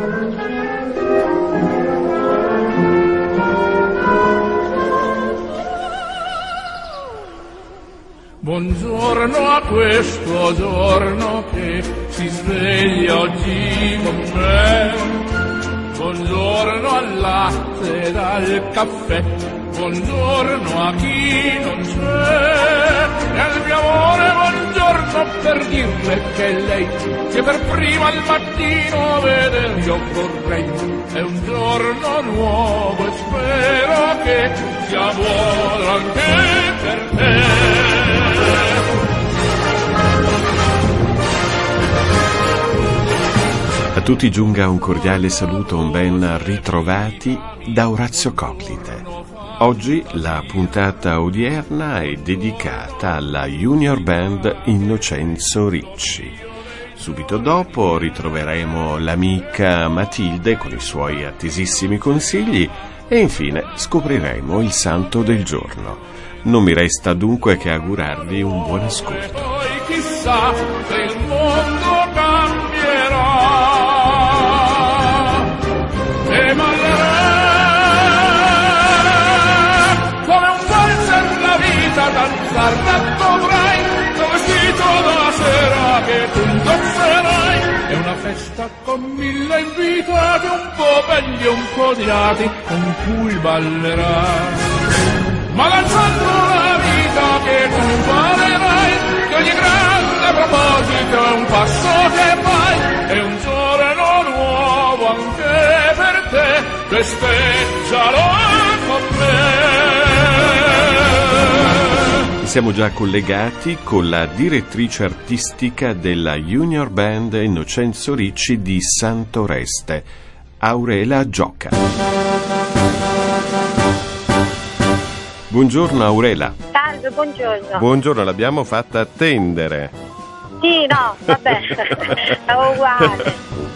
Buongiorno a questo giorno che si sveglia oggi con me. Buongiorno al latte e al caffè. Buongiorno a chi non c'è. E al mio amore buongiorno per dirle che lei che per prima al mattino veder io vorrei. È un giorno nuovo e spero che sia buono anche per te. A tutti giunga un cordiale saluto, un ben ritrovati da Orazio Coclite. Oggi la puntata odierna è dedicata alla Junior Band Innocenzo Ricci. Subito dopo ritroveremo l'amica Matilde con i suoi attesissimi consigli e infine scopriremo il santo del giorno. Non mi resta dunque che augurarvi un buon ascolto. Poi chissà se il mondo cambierà e ballerà come un valzer la vita, danzar dovrai tuo vestito da sera che tu indosserai. È una festa con 1000 invitati, un po' belli e un po' odiati con cui ballerai. Ma danzando la vita che tu imparerai, che ogni grande proposito è un passo che fai, è un giorno nuovo anche per te, festeggialo con me. Siamo già collegati con la direttrice artistica della Junior Band Innocenzo Ricci di Santoreste, Aurela Giocca. Buongiorno Aurela. Salve, buongiorno. Buongiorno, l'abbiamo fatta attendere. Sì, no, vabbè, è uguale.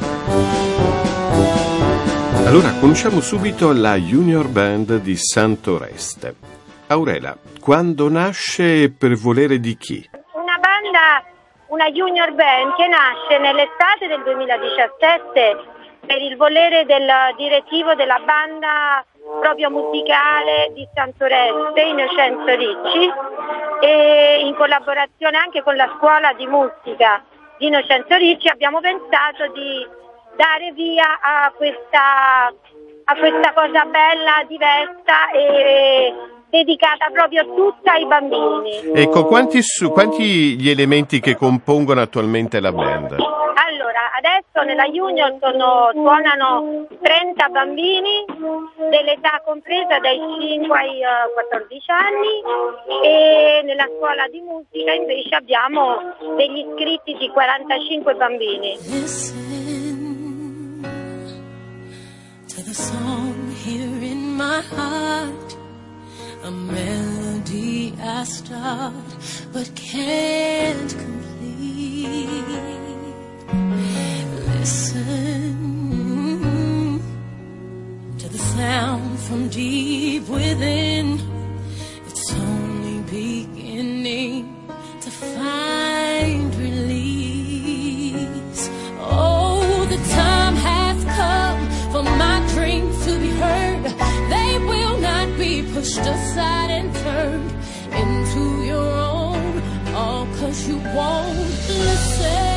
Allora, conosciamo subito la Junior Band di Santoreste. Aurela, quando nasce e per volere di chi? Una banda, una Junior Band che nasce nell'estate del 2017 per il volere del direttivo della banda proprio musicale di Santoreste, Innocenzo Ricci, e in collaborazione anche con la scuola di musica di Innocenzo Ricci abbiamo pensato di dare via a questa cosa bella, diversa e dedicata proprio tutta ai bambini. Ecco, quanti gli elementi che compongono attualmente la band? Allora, adesso nella Junior suonano 30 bambini dell'età compresa dai 5 ai 14 anni e nella scuola di musica invece abbiamo degli iscritti di 45 bambini. Listen to the song here in my heart, a melody I start but can't complete. Listen to the sound from deep within. It's only beginning to find release. Oh, the time has come for my dreams to be heard. They will not be pushed aside and turned into your own, all 'cause you won't listen.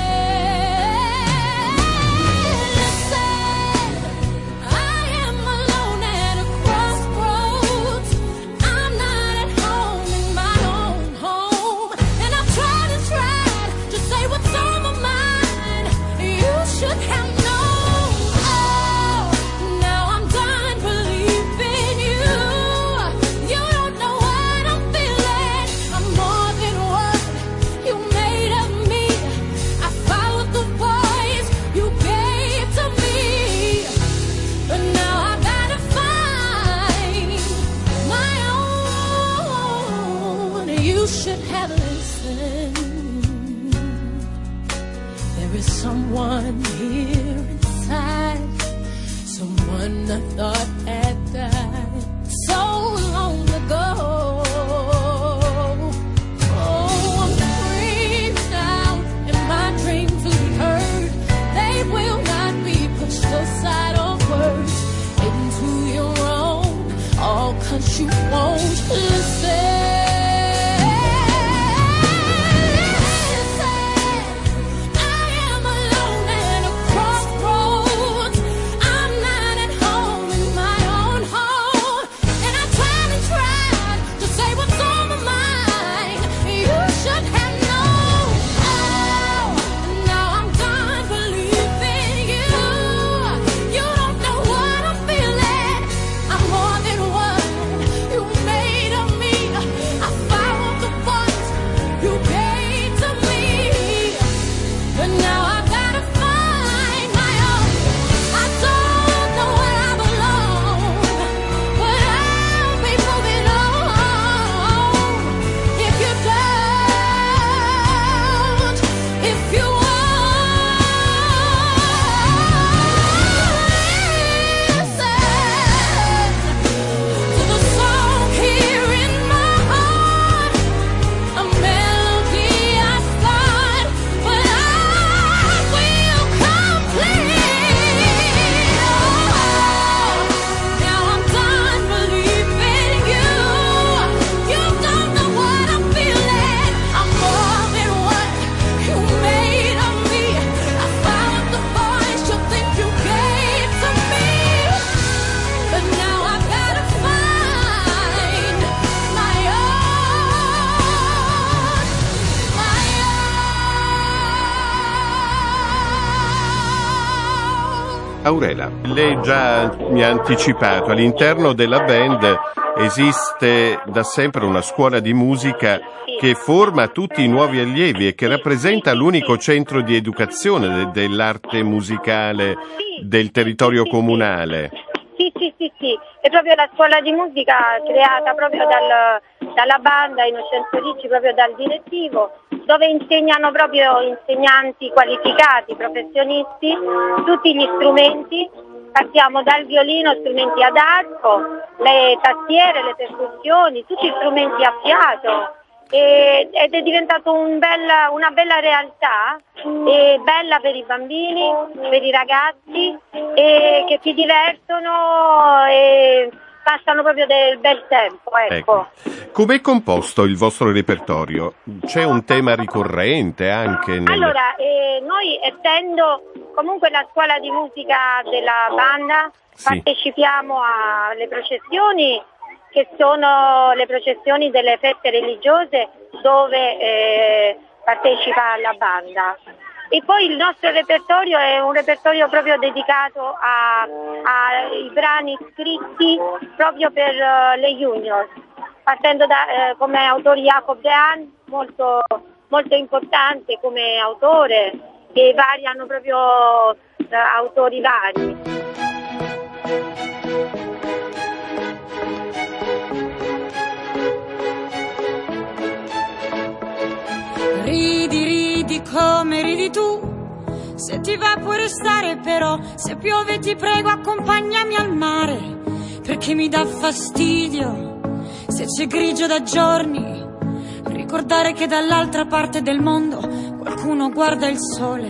Someone here inside, someone I thought had died so long ago. Oh, I'm free now, and my dreams will be heard. They will not be pushed 'cause you won't listen. Aurela, lei già mi ha anticipato, all'interno della band esiste da sempre una scuola di musica che forma tutti i nuovi allievi e che rappresenta l'unico centro di educazione dell'arte musicale del territorio comunale. Sì, è proprio la scuola di musica creata proprio dalla banda Innocenzo Ricci, proprio dal direttivo, dove insegnano proprio insegnanti qualificati, professionisti, tutti gli strumenti. Partiamo dal violino, strumenti ad arco, le tastiere, le percussioni, tutti strumenti a fiato. Ed è diventato una bella realtà, bella per i bambini, per i ragazzi, che si divertono e passano proprio del bel tempo, ecco. Com'è composto il vostro repertorio? C'è un tema ricorrente anche? Allora, noi essendo comunque la scuola di musica della banda, partecipiamo alle processioni, che sono le processioni delle feste religiose dove partecipa la banda. E poi il nostro repertorio è un repertorio proprio dedicato ai brani scritti proprio per le junior, partendo da come autore Jacob De Haan, molto, molto importante come autore, e hanno proprio autori vari. Ridi come ridi tu, se ti va puoi restare, però se piove ti prego accompagnami al mare, perché mi dà fastidio se c'è grigio da giorni, ricordare che dall'altra parte del mondo qualcuno guarda il sole.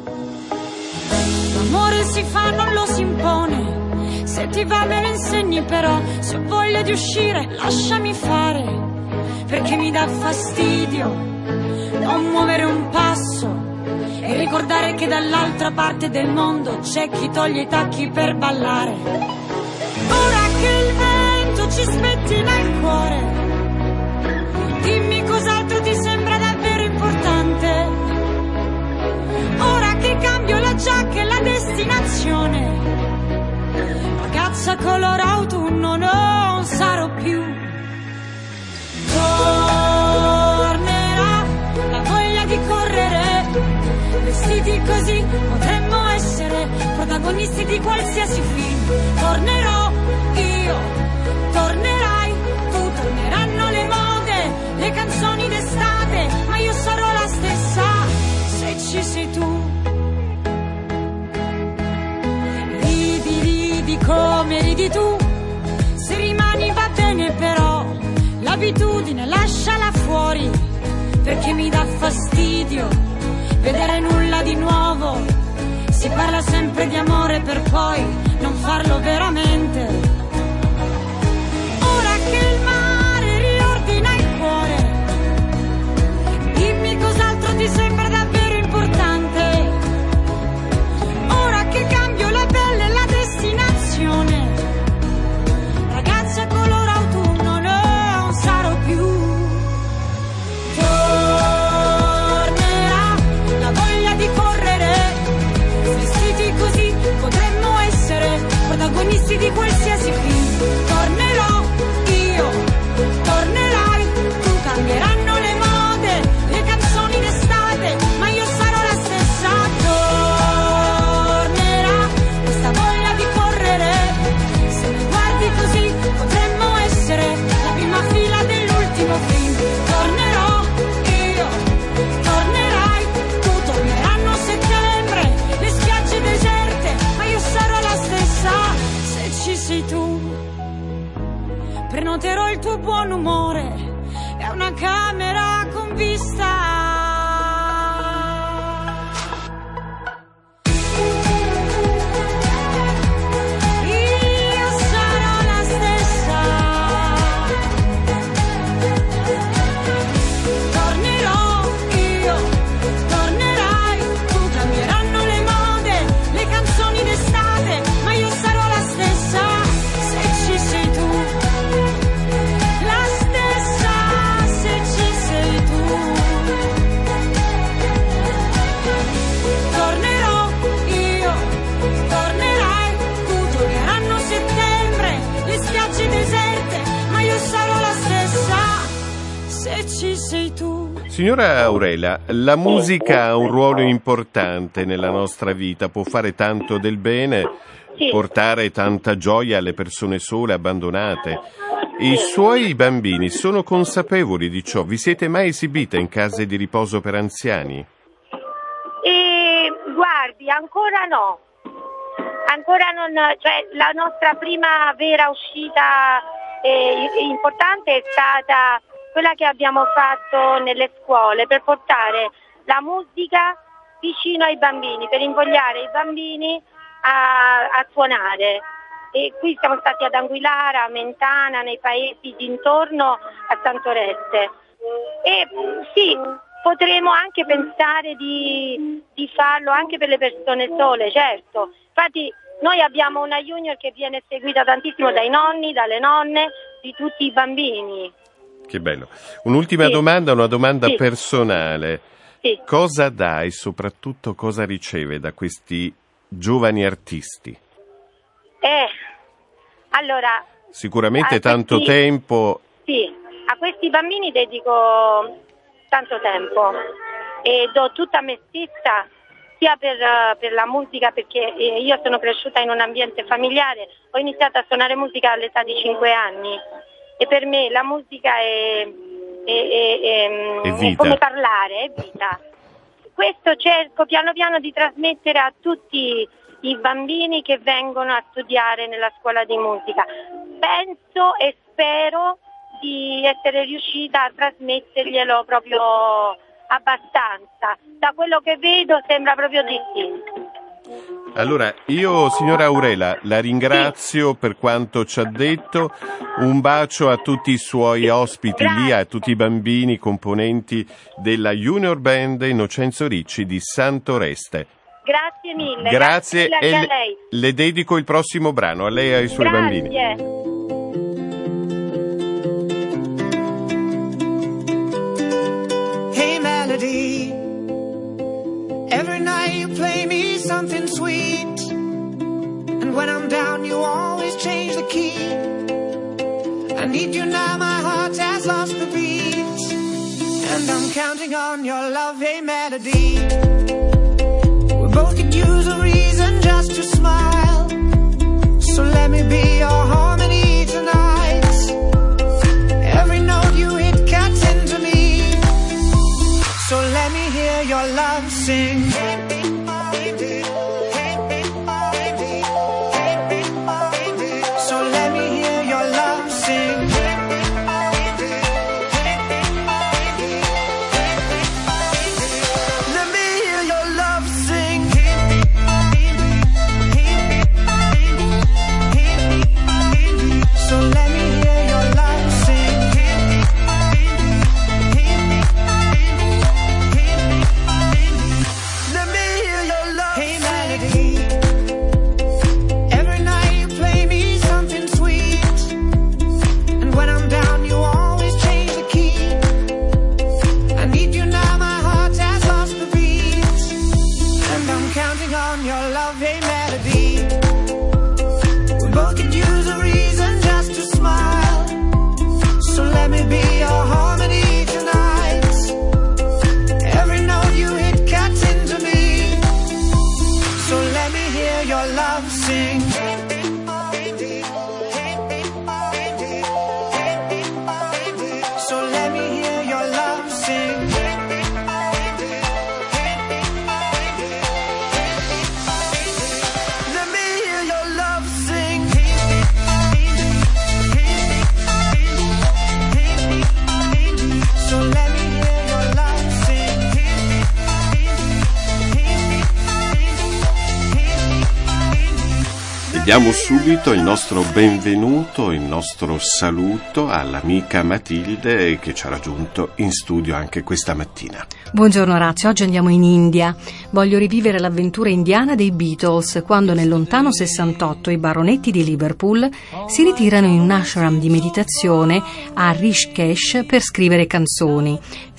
L'amore si fa, non lo si impone, se ti va me lo insegni, però se ho voglia di uscire lasciami fare, perché mi dà fastidio non muovere un passo e ricordare che dall'altra parte del mondo c'è chi toglie i tacchi per ballare. Ora che il vento ci spettina il cuore, dimmi cos'altro ti sembra davvero importante. Ora che cambio la giacca e la destinazione, ragazza color autunno non sarò più. Di correre, vestiti così potremmo essere protagonisti di qualsiasi film. Tornerò io, tornerai tu, torneranno le mode, le canzoni d'estate, ma io sarò la stessa se ci sei tu. Ridi come ridi tu, se rimani va bene, però l'abitudine lasciala fuori, perché mi dà fastidio vedere nulla di nuovo. Si parla sempre di amore per poi non farlo veramente. Ora vestiti di qualsiasi film. Tornerò io, tornerai tu, cambieranno le mode, le canzoni d'estate, ma io sarò la stessa. Tornerà questa voglia di correre, se mi guardi così potremmo essere la prima fila dell'ultimo film. Tornerò io, tornerai tu, torneranno a settembre le spiagge deserte, ma io sarò la stessa se ci sei tu. Prenoterò il tuo buon umore e una camera con vista. Io sarò la stessa. Tornerò io, tornerai tu, cambieranno le mode, le canzoni d'estate, ma io sarò la stessa se ci sei tu. La stessa se ci sei tu. Tornerò io, tornerai tu, torneranno settembre le spiagge deserte, ma io sarò la stessa se ci sei tu. Signora Aurelia, la musica ha un ruolo importante nella nostra vita, può fare tanto del bene, Sì. portare tanta gioia alle persone sole, abbandonate. I suoi bambini sono consapevoli di ciò? Vi siete mai esibita in case di riposo per anziani? E guardi, ancora no. Ancora non, cioè la nostra prima vera uscita importante è stata quella che abbiamo fatto nelle scuole per portare la musica vicino ai bambini, per invogliare i bambini a suonare. E qui siamo stati ad Anguillara, a Mentana, nei paesi dintorno a Santoreste. E sì, potremo anche pensare di farlo anche per le persone sole, certo. Infatti noi abbiamo una junior che viene seguita tantissimo dai nonni, dalle nonne, di tutti i bambini. Che bello. Un'ultima Sì. domanda, una domanda Sì. personale. Sì. Cosa dà e soprattutto cosa riceve da questi giovani artisti? Allora, Sicuramente a tanto questi- tempo. sì, a questi bambini dedico tanto tempo e do tutta me stessa, sia per la musica, perché io sono cresciuta in un ambiente familiare, ho iniziato a suonare musica all'età di 5 anni e per me la musica è vita. come parlare, è vita. Questo cerco piano piano di trasmettere a tutti i bambini che vengono a studiare nella scuola di musica. Penso e spero di essere riuscita a trasmetterglielo proprio abbastanza. Da quello che vedo sembra proprio di sì. Allora, io, signora Aurelia, la ringrazio per quanto ci ha detto. Un bacio a tutti i suoi ospiti lì, a tutti i bambini componenti della Junior Band Innocenzo Ricci di Santoreste. Grazie mille. Grazie mille e anche a lei. le dedico il prossimo brano, a lei e ai suoi bambini. Grazie. Hey melody, every night you play me something sweet, and when I'm down you always change the key. I need you now, my heart has lost the beat, and I'm counting on your love. Hey melody, we both could use a reason just to smile, so let me be your harmony tonight. Every note you hit cuts into me, so let me hear your love sing. So let me hear your love sing. Let me hear your love sing. So let me hear your love sing. Let me hear your love sing. Hey melody, every night you play me something sweet, and when I'm down you always change the key. I need you now, my heart has lost the beat, and I'm counting on your love. Hey melody, we both can hear your love sing. So let me hear your love sing. Let me hear your love sing. So let me hear your love sing. E diamo subito il nostro benvenuto, il nostro saluto all'amica Matilde che ci ha raggiunto in studio anche questa mattina. Buongiorno Orazio, oggi andiamo in India. Voglio rivivere l'avventura indiana dei Beatles, quando nel lontano 68 i baronetti di Liverpool si ritirano in un ashram di meditazione a Rishikesh per scrivere canzoni.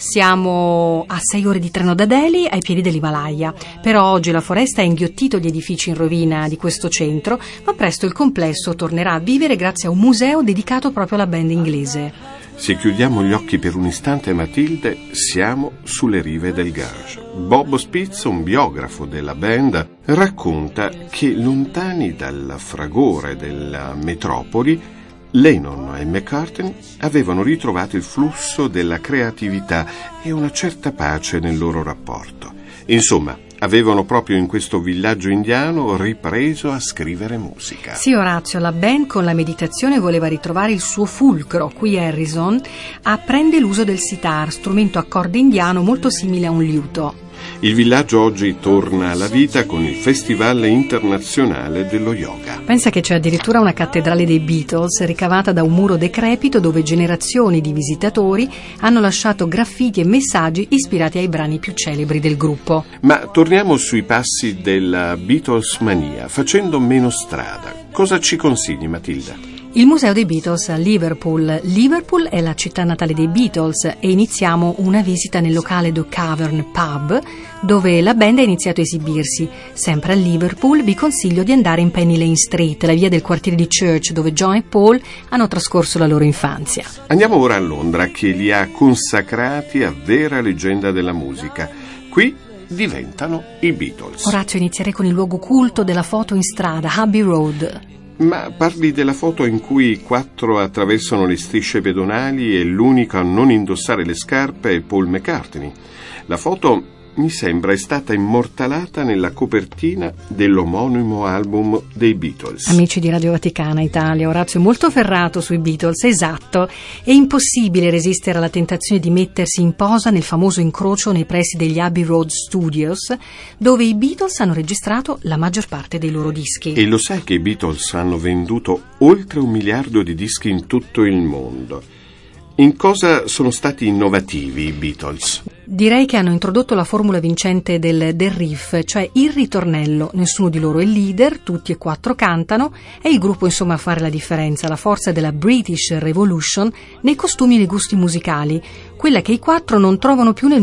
Siamo a 6 ore di treno da Delhi, ai piedi dell'Himalaya. Però oggi la foresta ha inghiottito gli edifici in rovina di questo centro, ma presto il complesso tornerà a vivere grazie a un museo dedicato proprio alla band inglese. Se chiudiamo gli occhi per un istante, Matilde, siamo sulle rive del Gange. Bob Spitz, un biografo della band, racconta che lontani dal fragore della metropoli, Lennon e McCartney avevano ritrovato il flusso della creatività e una certa pace nel loro rapporto. Insomma, avevano proprio in questo villaggio indiano ripreso a scrivere musica. Sì, Orazio, la band con la meditazione voleva ritrovare il suo fulcro. Qui Harrison apprende l'uso del sitar, strumento a corde indiano molto simile a un liuto. Il villaggio oggi torna alla vita con il Festival internazionale dello yoga. Pensa che c'è addirittura una cattedrale dei Beatles ricavata da un muro decrepito dove generazioni di visitatori hanno lasciato graffiti e messaggi ispirati ai brani più celebri del gruppo. Ma torniamo sui passi della Beatles mania, facendo meno strada. Cosa ci consigli, Matilda? Il museo dei Beatles a Liverpool. Liverpool è la città natale dei Beatles e iniziamo una visita nel locale The Cavern Pub dove la band ha iniziato a esibirsi. Sempre a Liverpool vi consiglio di andare in Penny Lane Street, la via del quartiere di Church dove John e Paul hanno trascorso la loro infanzia. Andiamo ora a Londra che li ha consacrati a vera leggenda della musica. Qui diventano i Beatles. Orazio, inizierei con il luogo culto della foto in strada, Abbey Road. Ma parli della foto in cui i 4 attraversano le strisce pedonali e l'unico a non indossare le scarpe è Paul McCartney. La foto, mi sembra, è stata immortalata nella copertina dell'omonimo album dei Beatles. Amici di Radio Vaticana Italia, Orazio è molto ferrato sui Beatles, esatto. È impossibile resistere alla tentazione di mettersi in posa nel famoso incrocio nei pressi degli Abbey Road Studios, dove i Beatles hanno registrato la maggior parte dei loro dischi. E lo sai che i Beatles hanno venduto oltre 1 miliardo di dischi in tutto il mondo? In cosa sono stati innovativi i Beatles? Direi che hanno introdotto la formula vincente del riff, cioè il ritornello. Nessuno di loro è leader, tutti e 4 cantano, è il gruppo insomma a fare la differenza, la forza della British Revolution nei costumi e nei gusti musicali, quella che i 4 non trovano più nel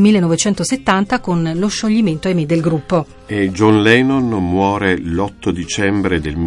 1970 con lo scioglimento ahimè del gruppo. E John Lennon muore l'8 dicembre del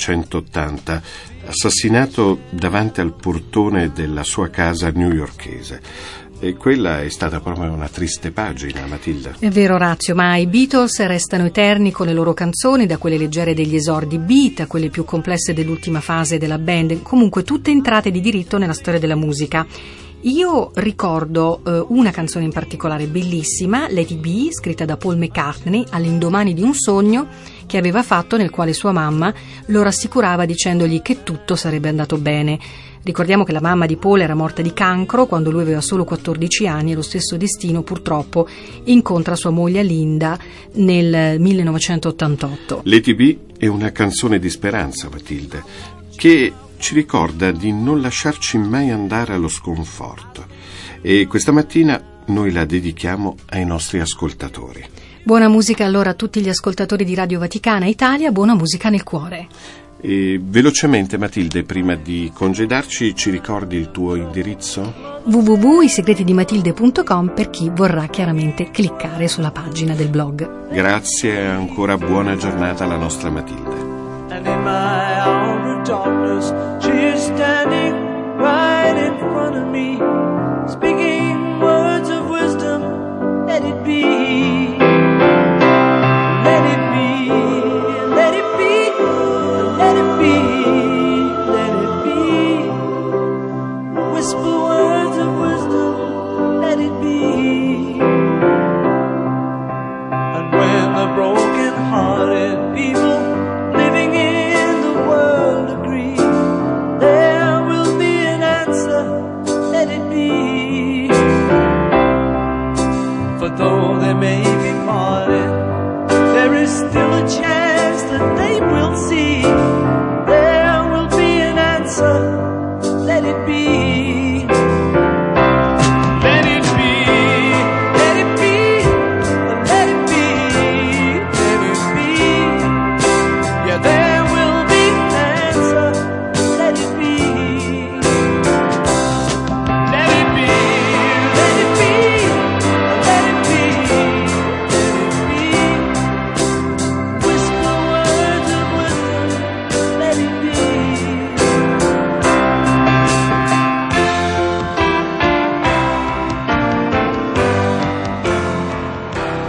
1980, assassinato davanti al portone della sua casa newyorkese. E quella è stata proprio una triste pagina, Matilda. È vero, Orazio, ma i Beatles restano eterni con le loro canzoni, da quelle leggere degli esordi beat a quelle più complesse dell'ultima fase della band, comunque tutte entrate di diritto nella storia della musica. Io ricordo una canzone in particolare bellissima, Let It Be, scritta da Paul McCartney all'indomani di un sogno che aveva fatto, nel quale sua mamma lo rassicurava dicendogli che tutto sarebbe andato bene. Ricordiamo che la mamma di Paul era morta di cancro quando lui aveva solo 14 anni e lo stesso destino purtroppo incontra sua moglie Linda nel 1988. Let It Be è una canzone di speranza, Matilde, che ci ricorda di non lasciarci mai andare allo sconforto. E questa mattina noi la dedichiamo ai nostri ascoltatori. Buona musica allora a tutti gli ascoltatori di Radio Vaticana Italia, buona musica nel cuore. E velocemente, Matilde, prima di congedarci, ci ricordi il tuo indirizzo? www.isegretedimatilde.com per chi vorrà chiaramente cliccare sulla pagina del blog. Grazie e ancora buona giornata alla nostra Matilde. And in my hour of darkness, she is standing right in front of me, speaking words of wisdom. Let it be, let it be, let it be.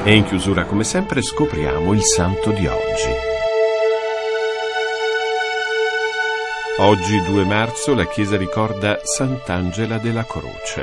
E in chiusura, come sempre, scopriamo il santo di oggi. Oggi, 2 marzo, la Chiesa ricorda Sant'Angela della Croce.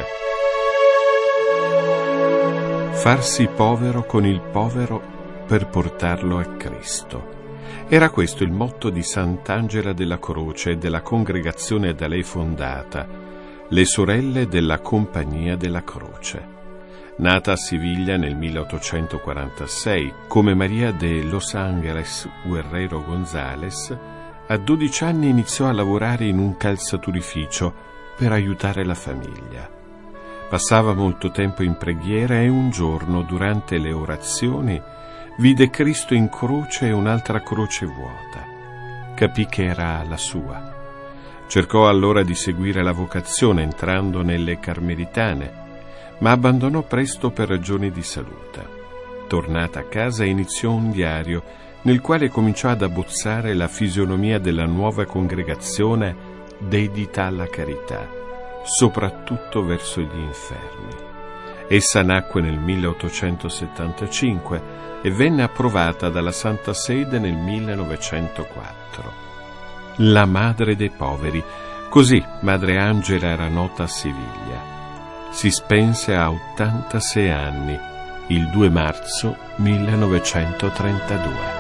Farsi povero con il povero per portarlo a Cristo. Era questo il motto di Sant'Angela della Croce e della congregazione da lei fondata, le Sorelle della Compagnia della Croce. Nata a Siviglia nel 1846 come Maria de Los Ángeles Guerrero González, a 12 anni iniziò a lavorare in un calzaturificio per aiutare la famiglia. Passava molto tempo in preghiera e un giorno, durante le orazioni, vide Cristo in croce e un'altra croce vuota. Capì che era la sua. Cercò allora di seguire la vocazione entrando nelle Carmelitane, ma abbandonò presto per ragioni di salute. Tornata a casa iniziò un diario nel quale cominciò ad abbozzare la fisionomia della nuova congregazione dedita alla carità, soprattutto verso gli infermi. Essa nacque nel 1875 e venne approvata dalla Santa Sede nel 1904. La madre dei poveri, così Madre Angela era nota a Siviglia. Si spense a 86 anni, il 2 marzo 1932.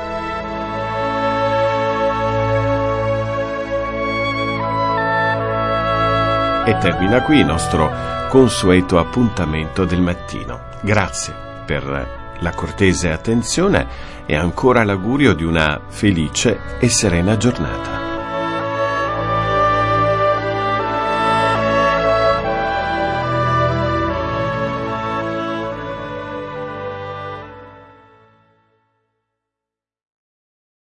E termina qui il nostro consueto appuntamento del mattino. Grazie per la cortese attenzione e ancora l'augurio di una felice e serena giornata.